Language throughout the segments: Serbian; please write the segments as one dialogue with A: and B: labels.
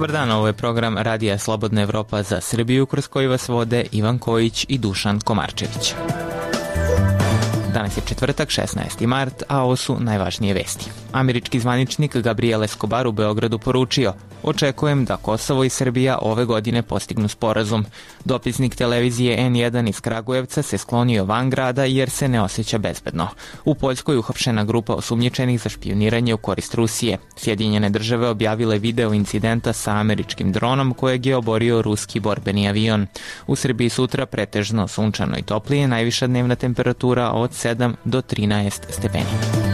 A: Dobar dan, ovo je program Radija Slobodna Evropa za Srbiju, kroz koji vas vode Ivan Kojić i Dušan Komarčević. Danas je četvrtak, 16. mart, a ovo su najvažnije vesti. Američki zvaničnik Gabriel Escobar u Beogradu poručio: očekujem da Kosovo i Srbija ove godine postignu sporazum. Dopisnik televizije N1 iz Kragujevca se sklonio van grada jer se ne osjeća bezbedno. U Poljskoj uhapšena grupa osumnjičenih za špijuniranje u korist Rusije. Sjedinjene države objavile video incidenta sa američkim dronom kojeg je oborio ruski borbeni avion. U Srbiji sutra pretežno sunčano i toplije, najviša dnevna temperatura od 7 do 13 stepeni.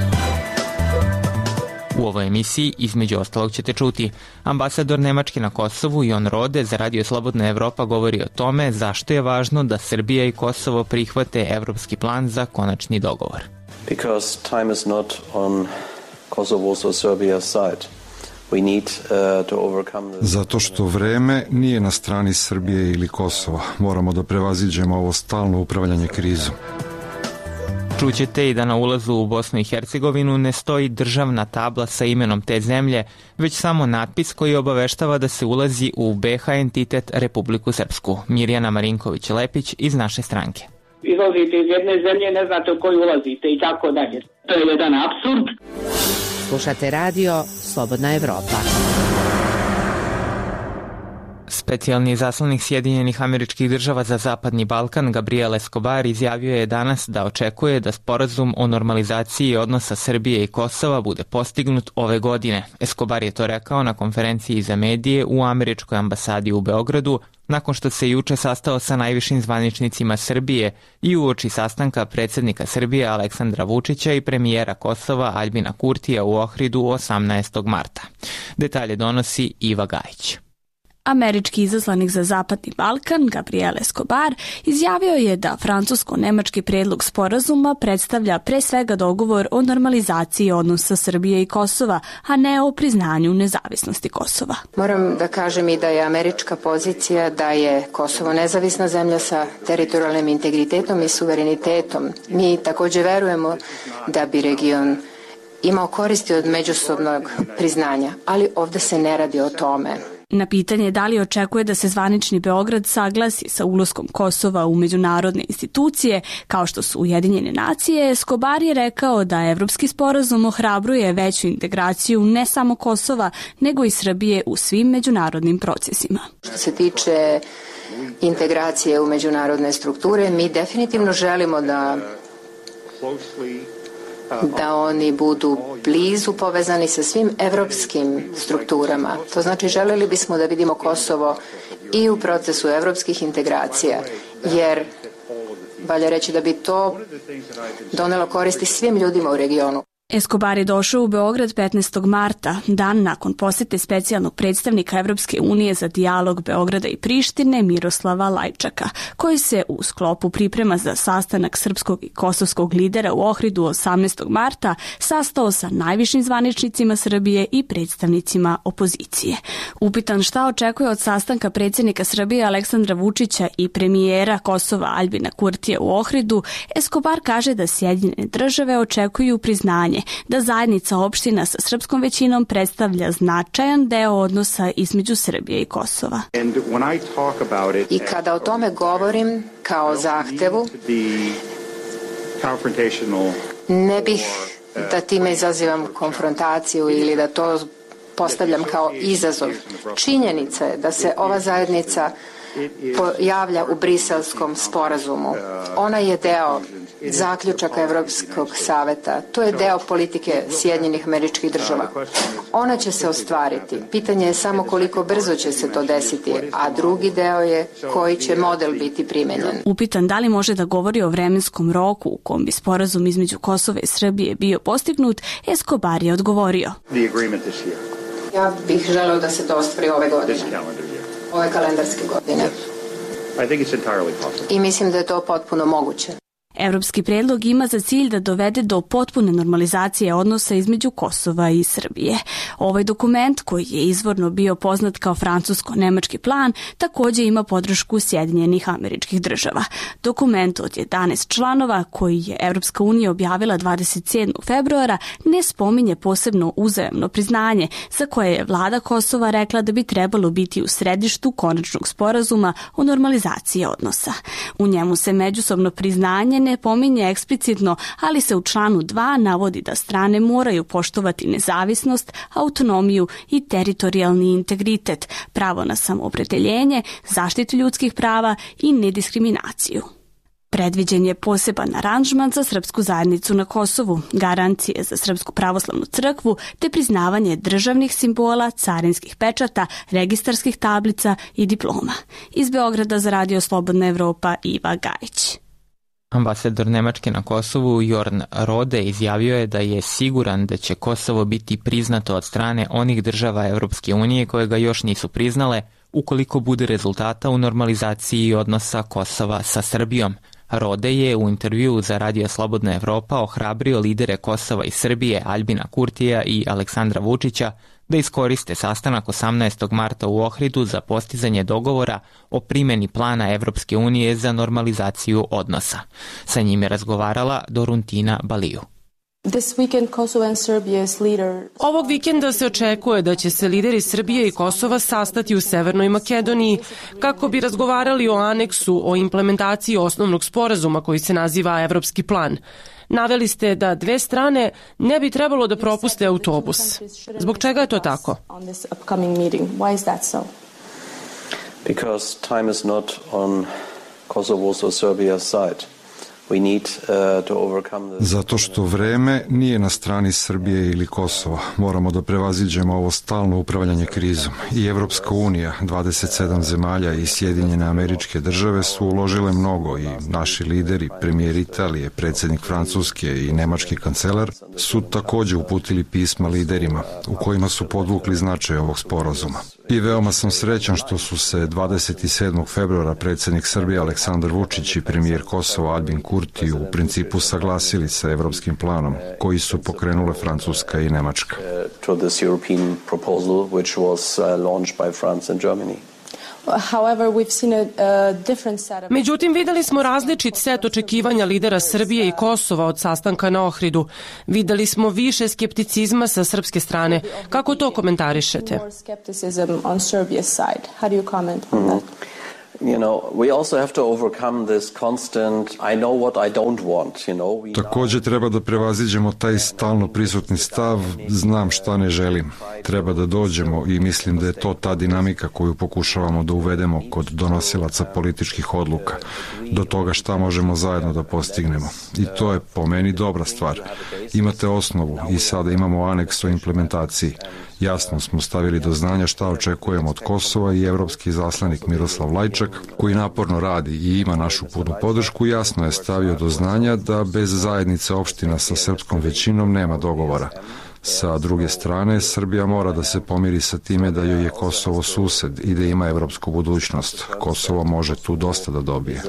A: U ovoj emisiji, između ostalog, ćete čuti: ambasador Nemačke na Kosovu Jon Rode za Radio Slobodna Evropa govori o tome zašto je važno da Srbija i Kosovo prihvate evropski plan za konačni dogovor.
B: Because time is not on Kosovo's or Serbia's side. We need to overcome this. Zato što vreme nije na strani Srbije ili Kosova. Moramo da prevaziđemo ovo stalno upravljanje krizom.
A: Čućete i da na ulazu u Bosnu i Hercegovinu ne stoji državna tabla sa imenom te zemlje, već samo natpis koji obaveštava da se ulazi u BiH entitet Republiku Srpsku. Mirjana Marinković-Lepić iz naše stranke.
C: Izlazite iz jedne zemlje, ne znate u koju ulazite i tako dalje. To je jedan apsurd.
D: Slušate radio Slobodna Evropa.
A: Specijalni izaslanik Sjedinjenih Američkih Država za Zapadni Balkan Gabriel Escobar izjavio je danas da očekuje da sporazum o normalizaciji odnosa Srbije i Kosova bude postignut ove godine. Escobar je to rekao na konferenciji za medije u američkoj ambasadi u Beogradu, nakon što se juče sastao sa najvišim zvaničnicima Srbije i uoči sastanka predsjednika Srbije Aleksandra Vučića i premijera Kosova Aljbina Kurtija u Ohridu 18. marta. Detalje donosi Iva Gajić.
E: Američki izaslanik za Zapadni Balkan, Gabriel Escobar, izjavio je da francusko-nemački predlog sporazuma predstavlja pre svega dogovor o normalizaciji odnosa Srbije i Kosova, a ne o priznanju nezavisnosti Kosova.
F: Moram da kažem i da je američka pozicija da je Kosovo nezavisna zemlja sa teritorijalnim integritetom i suverenitetom. Mi također verujemo da bi region imao koristi od međusobnog priznanja, ali ovde se ne radi o tome.
E: Na pitanje da li očekuje da se zvanični Beograd saglasi sa ulaskom Kosova u međunarodne institucije, kao što su Ujedinjene nacije, Escobar je rekao da evropski sporazum ohrabruje veću integraciju ne samo Kosova, nego i Srbije u svim međunarodnim procesima.
F: Što se tiče integracije u međunarodne strukture, mi definitivno želimo da oni budu blizu povezani sa svim evropskim strukturama. To znači želeli bismo da vidimo Kosovo i u procesu evropskih integracija, jer valja reći da bi to donelo koristi svim ljudima u regionu.
E: Escobar je došao u Beograd 15. marta, dan nakon posete specijalnog predstavnika Evropske unije za dijalog Beograda i Prištine Miroslava Lajčaka, koji se u sklopu priprema za sastanak srpskog i kosovskog lidera u Ohridu 18. marta sastao sa najvišim zvaničnicima Srbije i predstavnicima opozicije. Upitan šta očekuje od sastanka predsjednika Srbije Aleksandra Vučića i premijera Kosova Aljbina Kurtija u Ohridu, Escobar kaže da Sjedinjene države očekuju priznanje da zajednica opština sa srpskom većinom predstavlja značajan deo odnosa između Srbije i Kosova.
F: I kada o tome govorim kao zahtevu, ne bih da time izazivam konfrontaciju ili da to postavljam kao izazov. Činjenica je da se ova zajednica pojavlja u Briselskom sporazumu. Ona je deo zaključaka Evropskog saveta. To je deo politike Sjedinjenih Američkih Država. Ona će se ostvariti. Pitanje je samo koliko brzo će se to desiti, a drugi deo je koji će model biti primenjen.
E: Upitan da li može da govori o vremenskom roku u kom bi sporazum između Kosova i Srbije bio postignut, Escobar je odgovorio:
F: ja bih želeo da se to ostvari ove godine. Ove kalendarske godine. I mislim da je to potpuno moguće.
E: Evropski predlog ima za cilj da dovede do potpune normalizacije odnosa između Kosova i Srbije. Ovaj dokument, koji je izvorno bio poznat kao francusko-nemački plan, također ima podršku Sjedinjenih Američkih Država. Dokument od 11 članova, koji je Evropska unija objavila 27. februara, ne spominje posebno uzajamno priznanje, za koje je vlada Kosova rekla da bi trebalo biti u središtu konačnog sporazuma o normalizaciji odnosa. U njemu se međusobno priznanje ne pominje eksplicitno, ali se u članu 2 navodi da strane moraju poštovati nezavisnost, autonomiju i teritorijalni integritet, pravo na samoopredeljenje, zaštitu ljudskih prava i nediskriminaciju. Predviđen je poseban aranžman za srpsku zajednicu na Kosovu, garancije za Srpsku pravoslavnu crkvu te priznavanje državnih simbola, carinskih pečata, registarskih tablica i diploma. Iz Beograda za Radio Slobodna Evropa, Iva Gajić.
A: Ambasador Nemačke na Kosovu Jorn Rode izjavio je da je siguran da će Kosovo biti priznato od strane onih država Evropske unije koje ga još nisu priznale ukoliko bude rezultata u normalizaciji odnosa Kosova sa Srbijom. Rode je u intervjuu za Radio Slobodna Evropa ohrabrio lidere Kosova i Srbije Aljbina Kurtija i Aleksandra Vučića da iskoriste sastanak 18. marta u Ohridu za postizanje dogovora o primjeni plana Evropske unije za normalizaciju odnosa. Sa njim je razgovarala Doruntina Baliju.
G: Ovog vikenda se očekuje da će se lideri Srbije i Kosova sastati u Severnoj Makedoniji kako bi razgovarali o aneksu o implementaciji osnovnog sporazuma koji se naziva Evropski plan. Naveli ste da dve strane ne bi trebalo da propuste autobus. Zbog čega je to tako?
B: Because time is not on Kosovo's or Serbia's side. Zato što vreme nije na strani Srbije ili Kosova. Moramo da prevaziđemo ovo stalno upravljanje krizom. I Evropska unija, 27 zemalja i Sjedinjene Američke Države su uložile mnogo i naši lideri, premijer Italije, predsjednik Francuske i nemački kancelar su također uputili pisma liderima u kojima su podvukli značaj ovog sporazuma. I veoma sam srećan što su se 27. februara predsjednik Srbije Aleksandar Vučić i premijer Kosova Aljbin Kurti u principu saglasili sa evropskim planom koji su pokrenule Francuska i Nemačka.
G: Međutim, videli smo različit set očekivanja lidera Srbije i Kosova od sastanka na Ohridu. Videli smo više skepticizma sa srpske strane. Kako to komentarišete?
B: Također treba da prevaziđemo taj stalno prisutni stav, znam šta ne želim. Treba da dođemo i mislim da je to ta dinamika koju pokušavamo da uvedemo kod donosilaca političkih odluka, do toga šta možemo zajedno da postignemo. I to je po meni dobra stvar. Imate osnovu i sada imamo aneks o implementaciji. Jasno smo stavili do znanja šta očekujemo od Kosova i evropski zaslanik Miroslav Lajčak, koji naporno radi i ima našu punu podršku, jasno je stavio do znanja da bez zajednice opština sa srpskom većinom nema dogovora. Sa druge strane, Srbija mora da se pomiri sa time da joj je Kosovo sused i da ima evropsku budućnost. Kosovo može tu dosta da dobije.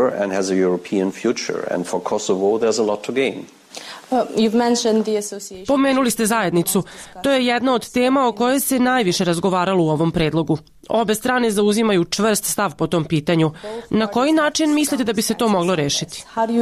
G: Pomenuli ste zajednicu. To je jedna od tema o kojoj se najviše razgovaralo u ovom predlogu. Obe strane zauzimaju čvrst stav po tom pitanju. Na koji način mislite da bi se to moglo rešiti?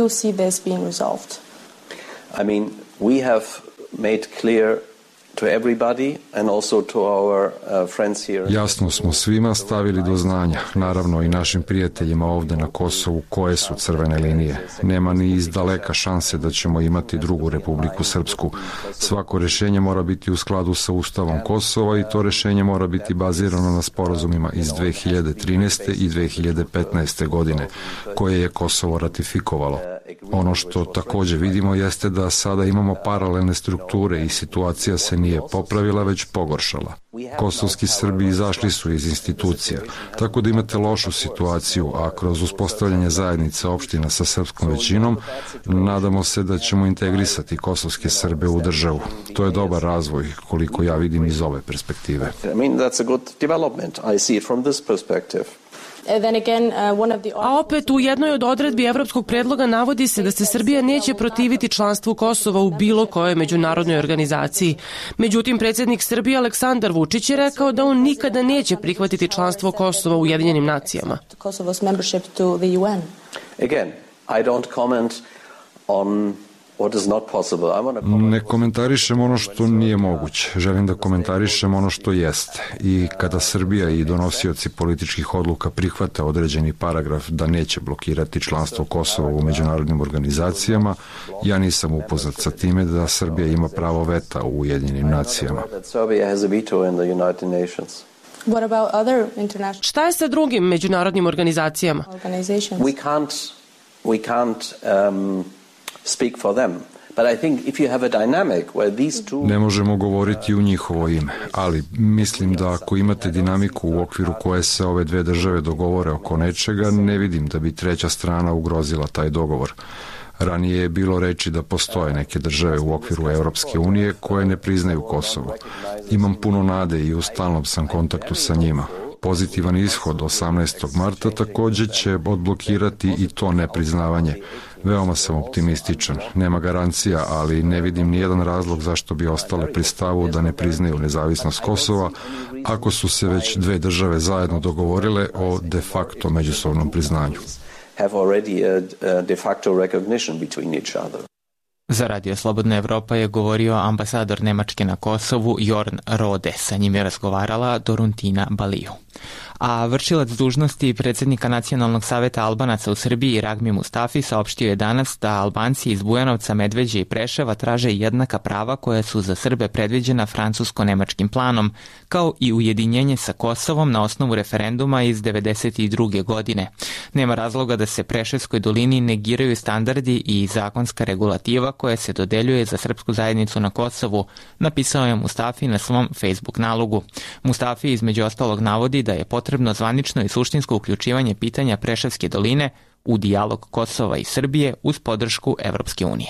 B: We have made clear to everybody and also to our friends here. Jasno smo svima stavili do znanja, naravno i našim prijateljima ovde na Kosovu, koje su crvene linije. Nema ni iz daleka šanse da ćemo imati drugu Republiku Srpsku. Svako rešenje mora biti u skladu sa Ustavom Kosova i to rešenje mora biti bazirano na sporazumima iz 2013. i 2015. godine, koje je Kosovo ratifikovalo. Ono što također vidimo jeste da sada imamo paralelne strukture i situacija se nije popravila, već pogoršala. Kosovski Srbi izašli su iz institucija, tako da imate lošu situaciju, a kroz uspostavljanje zajednice opština sa srpskom većinom, nadamo se da ćemo integrisati kosovske Srbe u državu. To je dobar razvoj, koliko ja vidim iz ove perspektive.
G: A opet u jednoj od odredbi evropskog predloga navodi se da se Srbija neće protiviti članstvu Kosova u bilo kojoj međunarodnoj organizaciji. Međutim, predsjednik Srbije Aleksandar Vučić je rekao da on nikada neće prihvatiti članstvo Kosova u Ujedinjenim nacijama.
B: Again, I don't comment on ne komentarišem ono što nije moguće. Želim da komentarišem ono što jeste. I kada Srbija i donosioci političkih odluka prihvate određeni paragraf da neće blokirati članstvo Kosova u međunarodnim organizacijama, ja nisam upoznat sa time da Srbija ima pravo veta u Ujedinjenim nacijama.
G: Šta je sa drugim međunarodnim organizacijama?
B: We can't speak for them. But I think if you have a dynamic where these two... Ne možemo govoriti u njihovo ime, ali mislim da ako imate dinamiku u okviru koje se ove dve države dogovore oko nečega, ne vidim da bi treća strana ugrozila taj dogovor. Ranije je bilo reči da postoje neke države u okviru Evropske unije koje ne priznaju Kosovo. Imam puno nade i u stalnom sam kontaktu sa njima. Pozitivan ishod 18. marta također će odblokirati i to nepriznavanje. Veoma sam optimističan. Nema garancija, ali ne vidim nijedan razlog zašto bi ostale pri stavu da ne priznaju nezavisnost Kosova, ako su se već dve države zajedno dogovorile o de facto međusobnom priznanju.
A: Za Radio Slobodna Evropa je govorio ambasador Nemačke na Kosovu Jorn Rode. Sa njim je razgovarala Doruntina Baliju. A vršilac dužnosti predsjednika Nacionalnog saveta Albanaca u Srbiji Ragmi Mustafi saopštio je danas da Albanci iz Bujanovca, Medveđe i Preševa traže jednaka prava koja su za Srbe predviđena francusko-nemačkim planom, kao i ujedinjenje sa Kosovom na osnovu referenduma iz 1992. godine. Nema razloga da se Preševskoj dolini negiraju standardi i zakonska regulativa koja se dodeljuje za srpsku zajednicu na Kosovu, napisao je Mustafi na svom Facebook nalogu. Mustafi između ostalog navodi da je potrebno zvanično i suštinsko uključivanje pitanja Preševske doline u dijalog Kosova i Srbije uz podršku Evropske unije.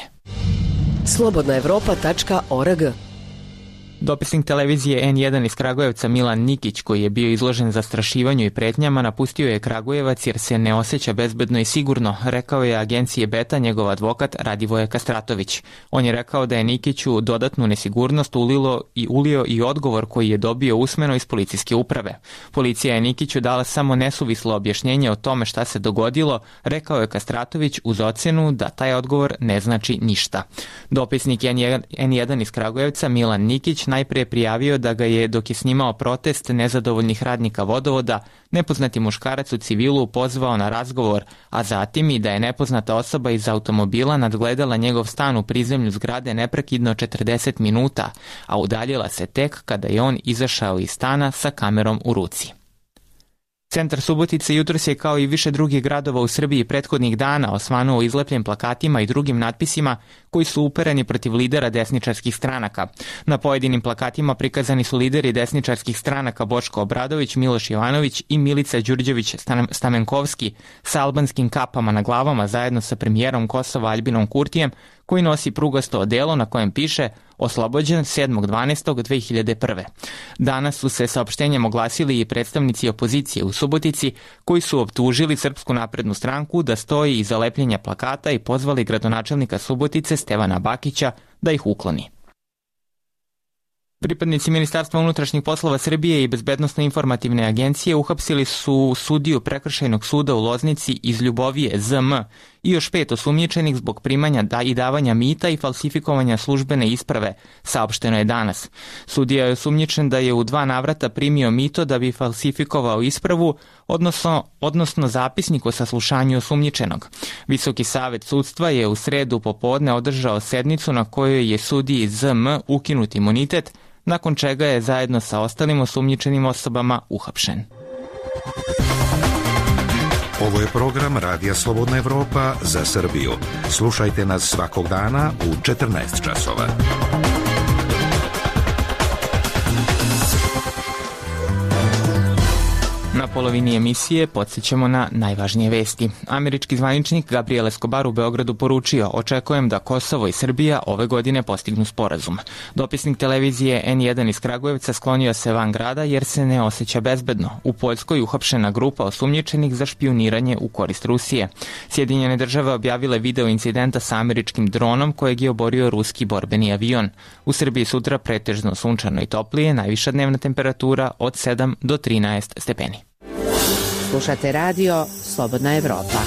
H: Slobodnaevropa.org.
A: Dopisnik televizije N1 iz Kragujevca Milan Nikić, koji je bio izložen zastrašivanju i pretnjama, napustio je Kragujevac jer se ne osjeća bezbedno i sigurno, rekao je agencije Beta njegov advokat Radivoje Kastratović. On je rekao da je Nikiću dodatnu nesigurnost ulio i odgovor koji je dobio usmeno iz policijske uprave. Policija je Nikiću dala samo nesuvislo objašnjenje o tome šta se dogodilo, rekao je Kastratović uz ocenu da taj odgovor ne znači ništa. Dopisnik N1 iz Kragujevca Milan Nikić najprije prijavio da ga je, dok je snimao protest nezadovoljnih radnika vodovoda, nepoznati muškarac u civilu pozvao na razgovor, a zatim i da je nepoznata osoba iz automobila nadgledala njegov stan u prizemlju zgrade neprekidno 40 minuta, a udaljila se tek kada je on izašao iz stana sa kamerom u ruci. Centar Subotice jutros je kao i više drugih gradova u Srbiji prethodnih dana osvanuo izlepljen plakatima i drugim natpisima koji su upereni protiv lidera desničarskih stranaka. Na pojedinim plakatima prikazani su lideri desničarskih stranaka Boško Obradović, Miloš Jovanović i Milica Đurđević-Stamenkovski sa albanskim kapama na glavama zajedno sa premijerom Kosova Aljbinom Kurtijem, koji nosi prugasto odelo na kojem piše oslobođen 7.12.2001. Danas su se saopštenjem oglasili i predstavnici opozicije u Subotici, koji su optužili Srpsku naprednu stranku da stoji iza lepljenja plakata i pozvali gradonačelnika Subotice Stevana Bakića da ih ukloni. Pripadnici Ministarstva unutrašnjih poslova Srbije i Bezbednosno-informativne agencije uhapsili su sudiju Prekršajnog suda u Loznici iz Ljubovije ZM i još 5 osumnjičenih zbog primanja i davanja mita i falsifikovanja službene isprave, saopšteno je danas. Sudija je osumnjičen da je u 2 navrata primio mito da bi falsifikovao ispravu, odnosno zapisnik o saslušanju osumnjičenog. Visoki savet sudstva je u sredu popodne održao sednicu na kojoj je sudiji ZM ukinut imunitet, nakon čega je zajedno sa ostalim osumnjičenim osobama uhapšen.
I: Ovo je program Radija Slobodna Evropa za Srbiju. Slušajte nas svakog dana u 14 časova.
A: Na polovini emisije podsjećamo na najvažnije vesti. Američki zvaničnik Gabriel Escobar u Beogradu poručio: očekujem da Kosovo i Srbija ove godine postignu sporazum. Dopisnik televizije N1 iz Kragujevca sklonio se van grada jer se ne osjeća bezbedno. U Poljskoj uhapšena grupa osumnjičenih za špijuniranje u korist Rusije. Sjedinjene države objavile video incidenta sa američkim dronom kojeg je oborio ruski borbeni avion. U Srbiji sutra pretežno sunčano i toplije, najviša dnevna temperatura od 7 do 13 stepeni.
D: Slušate radio Slobodna Evropa.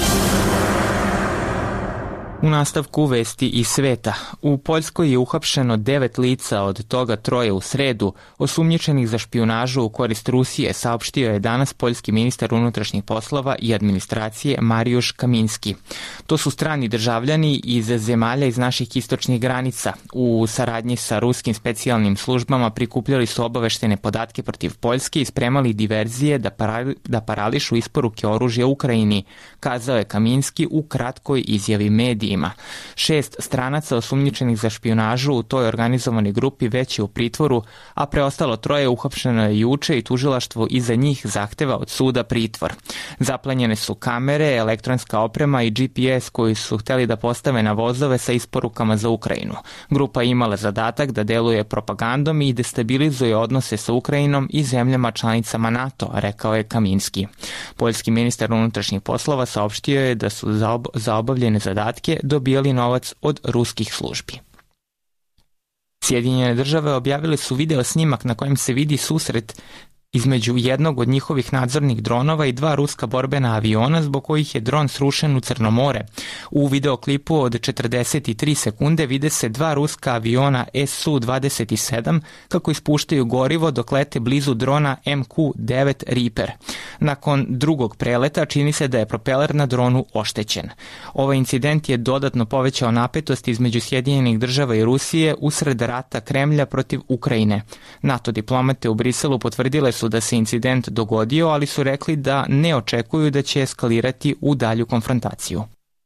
A: U nastavku vesti iz sveta. U Poljskoj je uhapšeno 9 lica, od toga 3 u sredu, osumnjičenih za špijunažu u korist Rusije, saopštio je danas poljski ministar unutrašnjih poslova i administracije Mariusz Kaminski. To su strani državljani iz zemalja iz naših istočnih granica. U saradnji sa ruskim specijalnim službama prikupljali su obaveštene podatke protiv Poljske i spremali diverzije da parališu isporuke oružja Ukrajini, kazao je Kaminski u kratkoj izjavi mediji. 6 stranaca osumnjičenih za špijunažu u toj organizovanoj grupi već je u pritvoru, a preostalo 3 uhapšeno je juče i tužilaštvo iza njih zahteva od suda pritvor. Zaplenjene su kamere, elektronska oprema i GPS koji su hteli da postave na vozove sa isporukama za Ukrajinu. Grupa je imala zadatak da deluje propagandom i destabilizuje odnose sa Ukrajinom i zemljama članicama NATO, rekao je Kaminski. Poljski ministar unutrašnjih poslova saopštio je da su za obavljene zadatke dobijali novac od ruskih službi. Sjedinjene države objavile su video snimak na kojem se vidi susret između jednog od njihovih nadzornih dronova i 2 ruska borbena aviona zbog kojih je dron srušen u Crno more. U videoklipu od 43 sekunde vide se 2 ruska aviona Su-27 kako ispuštaju gorivo dok lete blizu drona MQ-9 Reaper. Nakon drugog preleta čini se da je propeler na dronu oštećen. Ovaj incident je dodatno povećao napetost između Sjedinjenih država i Rusije usred rata Kremlja protiv Ukrajine. NATO diplomate u Briselu potvrdile su da se incident dogodio, ali su rekli da ne očekuju da će eskalirati u dalju konfrontaciju.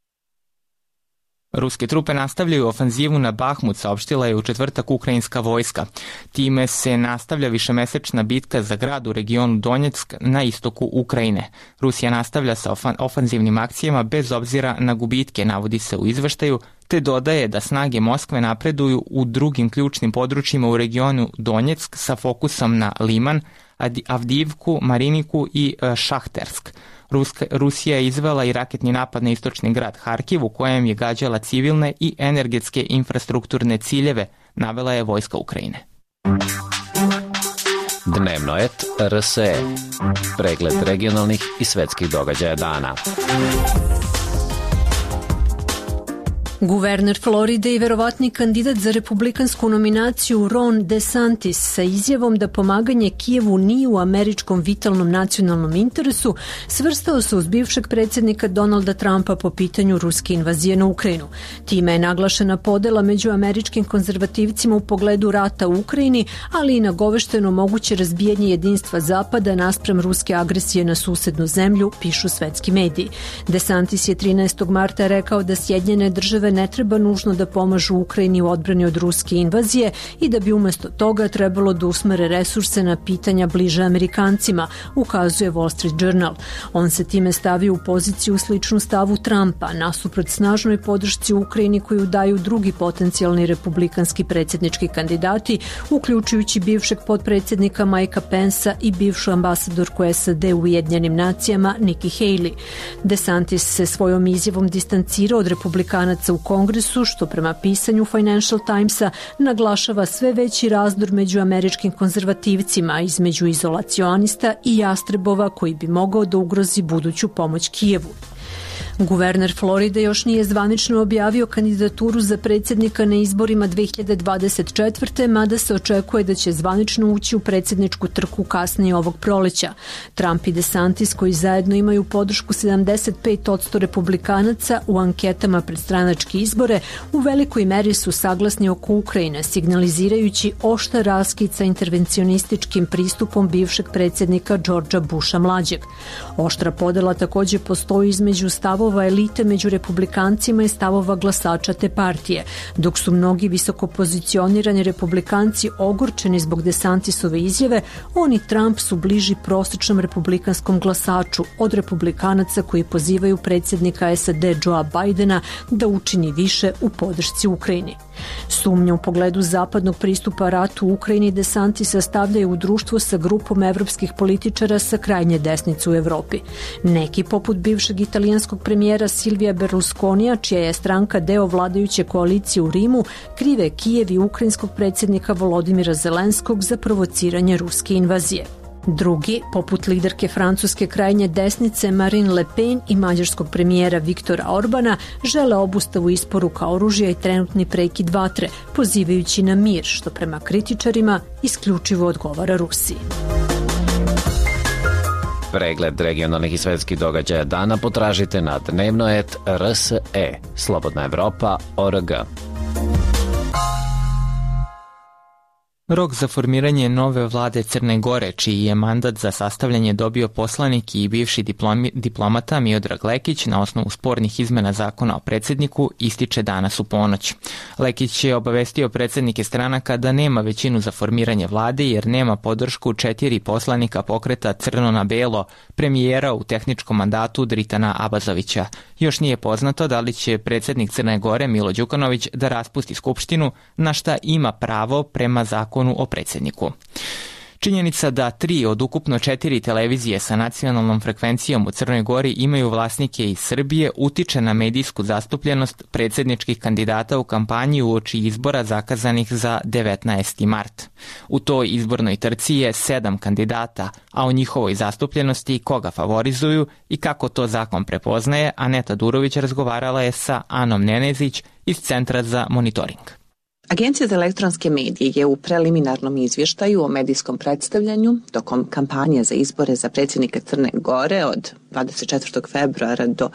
A: Ruske trupe nastavljaju ofanzivu na Bahmut, saopštila je u četvrtak ukrajinska vojska. Time se nastavlja višemesečna bitka za grad u regionu Donjeck na istoku Ukrajine. Rusija nastavlja sa ofanzivnim akcijama bez obzira na gubitke, navodi se u izveštaju, te dodaje da snage Moskve napreduju u drugim ključnim područjima u regionu Donjeck sa fokusom na Liman, Avdijivku, Mariniku i Šahtersk. Rusija je izvela i raketni napad na istočni grad Harkiv u kojem je gađala civilne i energetske infrastrukturne ciljeve, navela je vojska Ukrajine.
H: Dnevno et RSE. Pregled regionalnih i svetskih događaja dana.
J: Guverner Floride i verovatni kandidat za republikansku nominaciju Ron DeSantis sa izjavom da pomaganje Kijevu nije u američkom vitalnom nacionalnom interesu svrstao se uz bivšeg predsjednika Donalda Trumpa po pitanju ruske invazije na Ukrajinu. Time je naglašena podela među američkim konzervativcima u pogledu rata u Ukrajini, ali i nagovešteno moguće razbijanje jedinstva Zapada naspram ruske agresije na susednu zemlju, pišu svetski mediji. DeSantis je 13. marta rekao da Sjedinjene države ne treba nužno da pomažu Ukrajini u odbrani od ruske invazije i da bi umjesto toga trebalo da usmere resurse na pitanja bliže Amerikancima, ukazuje Wall Street Journal. On se time stavio u poziciju sličnu stavu Trumpa, nasuprot snažnoj podršci Ukrajini koju daju drugi potencijalni republikanski predsjednički kandidati, uključujući bivšeg potpredsjednika Mikea Pensa i bivšu ambasadorku SAD u Ujedinjenim nacijama Nikki Haley. DeSantis se svojom izjavom distancirao od republikanaca u Kongresu, što prema pisanju Financial Timesa naglašava sve veći razdor među američkim konzervativcima između izolacionista i jastrebova koji bi mogao da ugrozi buduću pomoć Kijevu. Guverner Floride još nije zvanično objavio kandidaturu za predsjednika na izborima 2024. mada se očekuje da će zvanično ući u predsjedničku trku kasnije ovog proleća. Trump i DeSantis, koji zajedno imaju podršku 75% republikanaca u anketama pred stranačke izbore, u velikoj meri su saglasni oko Ukrajine, signalizirajući oštar raskid sa intervencionističkim pristupom bivšeg predsjednika Georgea Busha mlađeg. Oštra podela također postoji između stavova stavova elite među republikancima i stavova glasača te partije, dok su mnogi visoko pozicionirani republikanci ogorčeni zbog DeSantisove izjave, on i Trump su bliži prosječnom republikanskom glasaču od republikanaca koji pozivaju predsjednika SAD Joea Bidena da učini više u podršci Ukrajini. Sumnja u pogledu zapadnog pristupa ratu u Ukrajini DeSantisa stavljaju u društvo sa grupom evropskih političara sa krajnje desnice u Evropi. Neki, poput bivšeg italijanskog premijera Silvija Berlusconija, čija je stranka deo vladajuće koalicije u Rimu, krive Kijev i ukrajinskog predsjednika Volodimira Zelenskog za provociranje ruske invazije. Drugi, poput liderke francuske krajnje desnice Marine Le Pen i mađarskog premijera Viktora Orbana, žele obustavu isporuka oružja i trenutni prekid vatre, pozivajući na mir, što prema kritičarima isključivo odgovara Rusiji.
H: Pregled regionalnih i svetskih događaja dana potražite na dnevno.rs.e, slobodnaevropa.org.
A: Rok za formiranje nove vlade Crne Gore, čiji je mandat za sastavljanje dobio poslanik i bivši diplomata Miodrag Lekić na osnovu spornih izmena zakona o predsjedniku, ističe danas u ponoć. Lekić je obavestio predsjednike stranaka da nema većinu za formiranje vlade jer nema podršku 4 poslanika pokreta Crno na belo, premijera u tehničkom mandatu Dritana Abazovića. Još nije poznato da li će predsjednik Crne Gore Milo Đukanović da raspusti skupštinu, na šta ima pravo prema zakonu o predsjedniku. Činjenica da 3 od ukupno 4 televizije sa nacionalnom frekvencijom u Crnoj Gori imaju vlasnike iz Srbije utiče na medijsku zastupljenost predsjedničkih kandidata u kampanji uoči izbora zakazanih za 19. mart. U toj izbornoj trci je 7 kandidata, a o njihovoj zastupljenosti koga favorizuju i kako to zakon prepoznaje, Aneta Durović razgovarala je sa Anom Nenezić iz Centra za monitoring.
K: Agencija za elektronske medije je u preliminarnom izvještaju o medijskom predstavljanju tokom kampanje za izbore za predsjednika Crne Gore od 24. februara do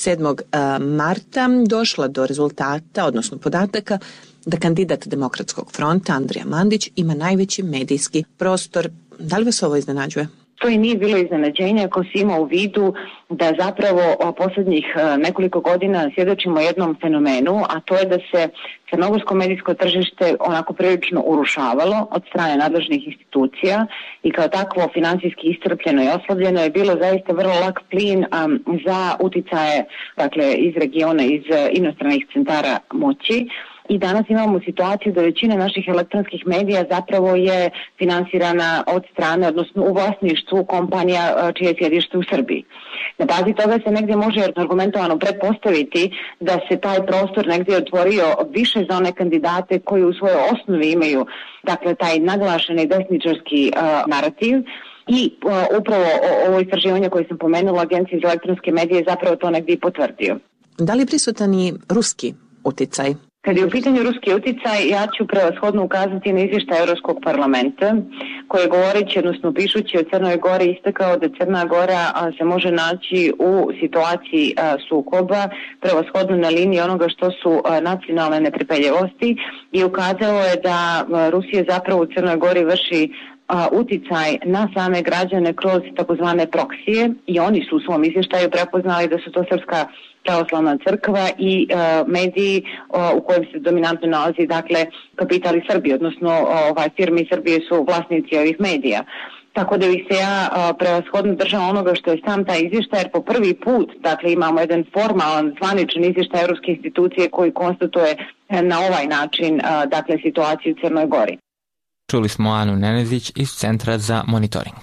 K: 7. marta došla do rezultata, odnosno podataka, da kandidat Demokratskog fronta Andrija Mandić ima najveći medijski prostor. Da li vas ovo iznenađuje?
L: To i nije bilo iznenađenje ako si ima u vidu da zapravo posljednjih nekoliko godina svjedočimo jednom fenomenu, a to je da se crnogorsko medijsko tržište onako prilično urušavalo od strane nadležnih institucija i kao takvo finansijski iscrpljeno i oslabljeno je bilo zaista vrlo lak plin za uticaje, dakle, iz regiona, iz inostranih centara moći. I danas imamo situaciju da većina naših elektronskih medija zapravo je finansirana od strane, odnosno u vlasništvu kompanija čije je sjedište u Srbiji. Na bazi toga se negdje može argumentovano pretpostaviti da se taj prostor negdje otvorio više za one kandidate koji u svojoj osnovi imaju, dakle, taj naglašeni desničarski narativ. I upravo ovo istraživanje koje sam pomenula, Agencije za elektronske medije, zapravo to negdje i potvrdio.
K: Da li je prisutan i ruski uticaj?
L: Kad je u pitanju ruski uticaj, ja ću prevashodno ukazati na izvještaj Europskog parlamenta, koji je govoreći, odnosno pišući o Crnoj Gori, istakao da Crna Gora se može naći u situaciji sukoba, prevashodno na liniji onoga što su nacionalne netrpeljivosti, i ukazao je da Rusija zapravo u Crnoj Gori vrši uticaj na same građane kroz takozvane proksije, i oni su u svom izvještaju prepoznali da su to Srpska pravoslavna crkva i mediji u kojem se dominantno nalazi, dakle, kapital iz Srbije, odnosno firme iz Srbije su vlasnici ovih medija. Tako da bih se ja prevashodno držala onoga što je sam taj izvještaj, jer po prvi put, dakle, imamo jedan formalan, zvaničan izvještaj Europske institucije koji konstatuje na ovaj način, dakle, situaciju u Crnoj Gori.
A: Čuli smo Anu Nenezić iz Centra za monitoring.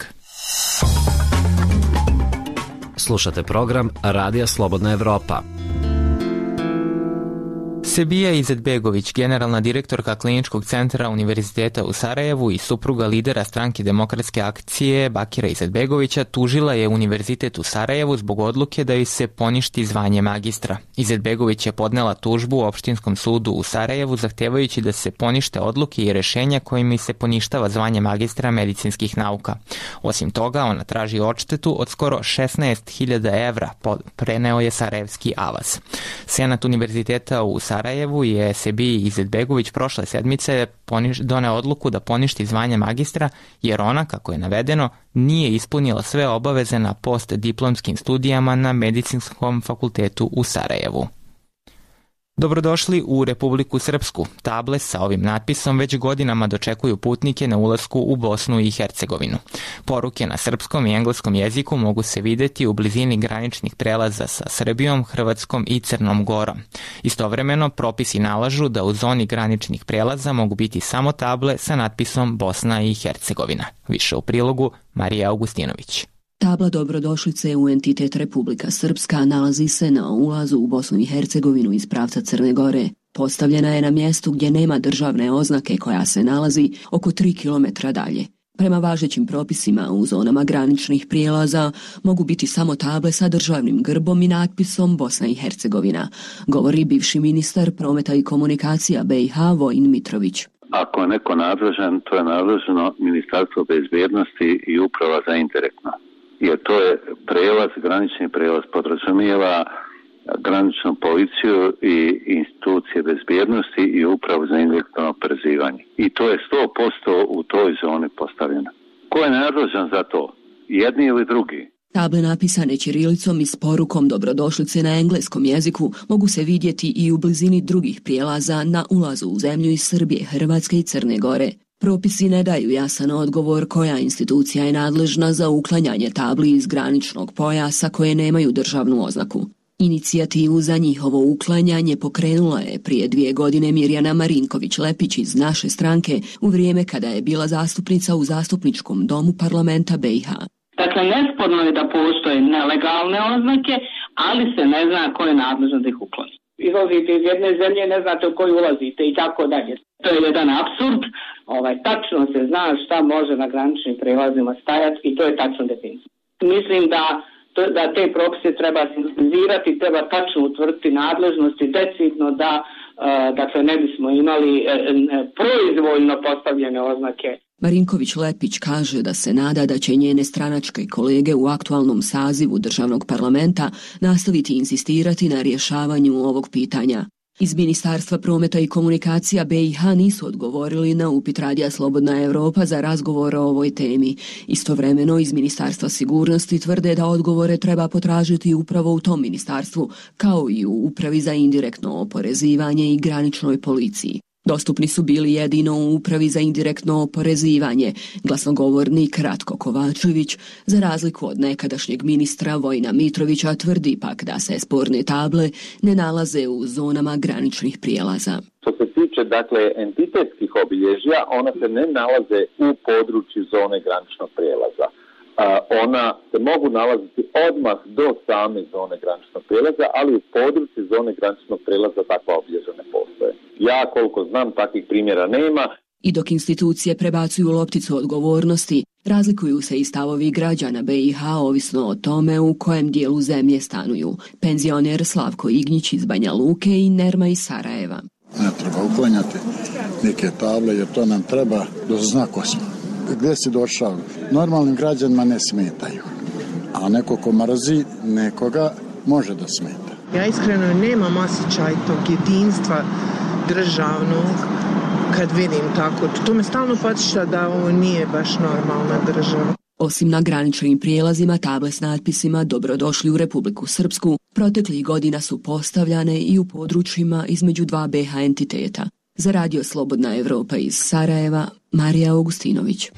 H: Slušate program Radija Slobodna Evropa.
A: Sebija Izetbegović, generalna direktorka Kliničkog centra Univerziteta u Sarajevu i supruga lidera stranke Demokratske akcije Bakira Izetbegovića, tužila je Univerzitet u Sarajevu zbog odluke da joj se poništi zvanje magistra. Izetbegović je podnela tužbu u Opštinskom sudu u Sarajevu zahtevajući da se ponište odluke i rešenja kojima se poništava zvanje magistra medicinskih nauka. Osim toga, ona traži odštetu od skoro 16.000 evra, preneo je sarajevski Avaz. Senat Univerziteta u Sarajevu Sarajevu je Sebi Izetbegović prošle sedmice doneo odluku da poništi zvanje magistra jer ona, kako je navedeno, nije ispunila sve obaveze na postdiplomskim studijama na Medicinskom fakultetu u Sarajevu. Dobrodošli u Republiku Srpsku. Table sa ovim natpisom već godinama dočekuju putnike na ulasku u Bosnu i Hercegovinu. Poruke na srpskom i engleskom jeziku mogu se videti u blizini graničnih prelaza sa Srbijom, Hrvatskom i Crnom Gorom. Istovremeno, propisi nalažu da u zoni graničnih prelaza mogu biti samo table sa natpisom Bosna i Hercegovina. Više u prilogu Marija Augustinović.
M: Tabla dobrodošlice u entitet Republika Srpska nalazi se na ulazu u Bosnu i Hercegovinu iz pravca Crne Gore. Postavljena je na mjestu gdje nema državne oznake koja se nalazi oko 3 km dalje. Prema važećim propisima u zonama graničnih prijelaza mogu biti samo table sa državnim grbom i natpisom Bosna i Hercegovina, govori bivši ministar prometa i komunikacija BiH Vojin Mitrović.
N: Ako je neko nadležan, to je nadležno Ministarstvo bezbjednosti i Uprava za indirektno. Jer to je prelaz, granični prelaz podrazumijeva graničnu policiju i institucije bezbjednosti i Upravu za indirektno oporezivanje. I to je 100% u toj zoni postavljeno. Ko je nadležan za to? Jedni ili drugi?
M: Table napisane ćirilicom i s porukom dobrodošlice na engleskom jeziku mogu se vidjeti i u blizini drugih prijelaza na ulazu u zemlju iz Srbije, Hrvatske i Crne Gore. Propisi ne daju jasan odgovor koja institucija je nadležna za uklanjanje tabli iz graničnog pojasa koje nemaju državnu oznaku. Inicijativu za njihovo uklanjanje pokrenula je prije 2 godine Mirjana Marinković-Lepić iz naše stranke u vrijeme kada je bila zastupnica u zastupničkom domu parlamenta BiH.
C: Dakle, nesporno je da postoje nelegalne oznake, ali se ne zna ko je nadležan da ih ukloni. Izlazite iz jedne zemlje, ne znate u koju ulazite i tako dalje. To je jedan apsurd. Tačno se zna šta može na graničnim prelazima stajati i to je tačno definicija. Mislim da te propise treba sintetizirati, treba tačno utvrditi nadležnosti, decidno da dakle, ne bismo imali proizvoljno postavljene oznake.
M: Marinković-Lepić kaže da se nada da će njene stranačke kolege u aktualnom sazivu državnog parlamenta nastaviti insistirati na rješavanju ovog pitanja. Iz Ministarstva prometa i komunikacija BiH nisu odgovorili na upit Radija Slobodna Evropa za razgovor o ovoj temi. Istovremeno iz Ministarstva sigurnosti tvrde da odgovore treba potražiti upravo u tom ministarstvu, kao i u Upravi za indirektno oporezivanje i graničnoj policiji. Dostupni su bili jedino u Upravi za indirektno oporezivanje, glasnogovornik Ratko Kovačević, za razliku od nekadašnjeg ministra Vojina Mitrovića, tvrdi pak da se sporne table ne nalaze u zonama graničnih prijelaza.
O: Što se tiče, entitetskih obilježja, ona se ne nalaze u području zone graničnog prijelaza. Ona se mogu nalaziti odmah do same zone graničnog prijelaza, ali u području zone graničnog prijelaza takva obilježja ne postoje. Ja, koliko znam, takvih primjera nema.
M: I dok institucije prebacuju lopticu odgovornosti, razlikuju se i stavovi građana BiH ovisno o tome u kojem dijelu zemlje stanuju. Penzioner Slavko Ignjić iz Banja Luke i Nerma iz Sarajeva.
P: Ne treba uklanjati neke table jer to nam treba da zna ko smo. Gdje si došao? Normalnim građanima ne smetaju, a neko ko mrzi nekoga može da smeta.
Q: Ja iskreno nemam osjećaj tog jedinstva državnog kad vidim tako. To me stalno podsjeća da ovo nije baš normalna država.
M: Osim na graničnim prijelazima, table s natpisima Dobrodošli u Republiku Srpsku proteklih godina su postavljane i u područjima između 2 BiH entiteta. Za Radio Slobodna Evropa iz Sarajeva, Marija Augustinović.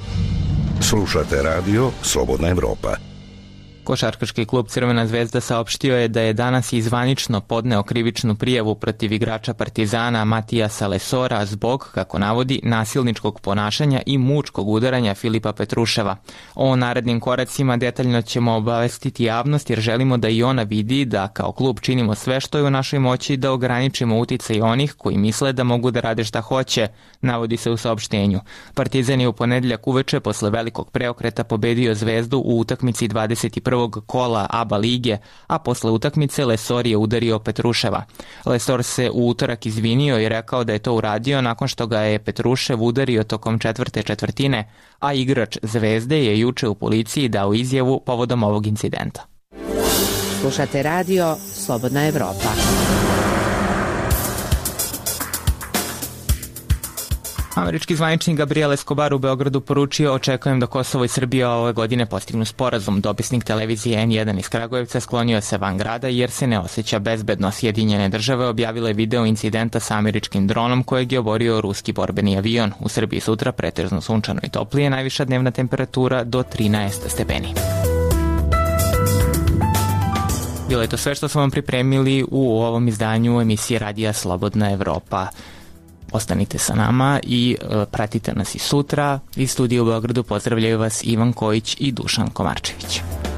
I: Slušate Radio Slobodna Evropa.
A: Košarkaški klub Crvena zvezda saopštio je da je danas i zvanično podneo krivičnu prijavu protiv igrača Partizana Matijasa Lesora zbog, kako navodi, nasilničkog ponašanja i mučkog udaranja Filipa Petruševa. O narednim koracima detaljno ćemo obavestiti javnost jer želimo da i ona vidi da kao klub činimo sve što je u našoj moći da ograničimo uticaj onih koji misle da mogu da rade šta hoće, navodi se u saopštenju. Partizan je u ponedjeljak uveče posle velikog preokreta pobedio Zvezdu u utakmici 21. kola ABA lige, a posle utakmice Lesor je udario Petruševa. Lesor se u utorak izvinio i rekao da je to uradio nakon što ga je Petrušev udario tokom 4. četvrtine, a igrač Zvezde je juče u policiji dao izjavu povodom ovog incidenta.
D: Slušate radio Slobodna Evropa.
A: Američki zvaničnik Gabriel Escobar u Beogradu poručio: očekujem da Kosovo i Srbija ove godine postignu sporazum. Dopisnik televizije N1 iz Kragujevca sklonio se van grada jer se ne osjeća bezbedno. Sjedinjene države objavile video incidenta sa američkim dronom kojeg je oborio ruski borbeni avion. U Srbiji sutra pretežno sunčano i toplije, najviša dnevna temperatura do 13 stepeni. Bilo je to sve što smo vam pripremili u ovom izdanju emisije Radija Slobodna Evropa. Ostanite sa nama i pratite nas i sutra. Iz studija u Beogradu pozdravljaju vas Ivan Kojić i Dušan Komarčević.